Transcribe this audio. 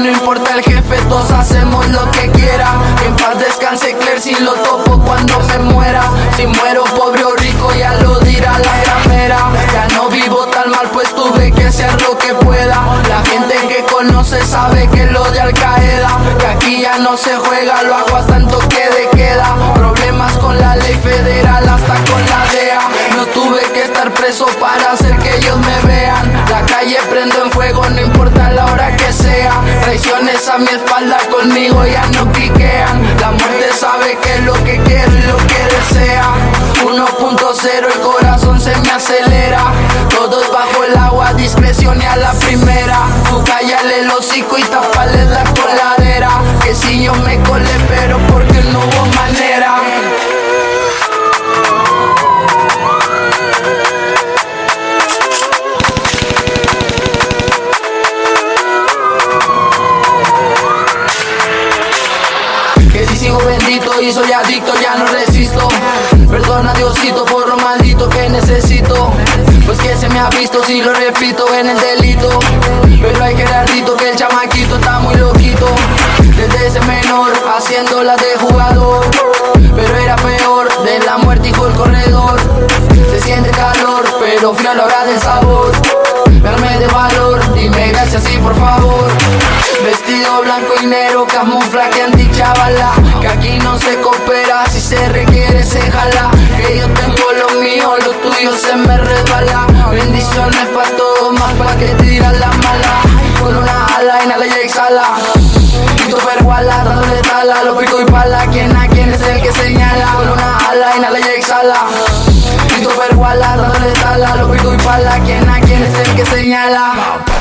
no importa el jefe, todos hacemos lo que quiera. Que en paz descanse Claire, si lo topo cuando me muera. Si muero pobre o rico ya lo dirá la gramera. Ya no vivo tan mal pues tuve que hacer lo que pueda. La gente que conoce sabe que lo de Al Qaeda, que aquí ya no se juega, lo hago hasta en toque de queda. Problemas con la ley federal hasta con la DEA. No tuve que estar preso para hacer que ellos me vean. La calle prendo en fuego, no importa la hora que sea. Traiciones a mi espalda, conmigo ya no cliquean. La muerte sabe que es lo que quiero y lo que desea. 1.0, el corazón se me acelera. Todos bajo el agua, discreción y a la primera. Tú cállale el hocico y tapale la coladera. Que si yo me colé pero porque no hubo manera. Sigo bendito y soy adicto, ya no resisto. Perdona Diosito por lo maldito que necesito. Pues que se me ha visto si lo repito en el delito. Pero hay Gerardito que el chamaquito está muy loquito. Desde ese menor haciéndola de jugador. Pero era peor, de la muerte hijo el corredor. Se siente calor, pero frío a la hora del sabor. Verme de valor, dime gracias y por favor. Vestido blanco y negro, camuflaje anti-chavala. Que aquí no se coopera, si se requiere se jala. Que yo tengo lo mío, lo tuyo se me resbala. Bendiciones pa' todos, más pa' que tira la mala. Con una ala, inhala y exhala. Quito perguala, dándole tala, lo pico y pala. ¿Quién a quién es el que señala? Con una ala, inhala y exhala. Quito perguala, dándole tala, lo pico y pala. ¿Quién a quién es el que señala?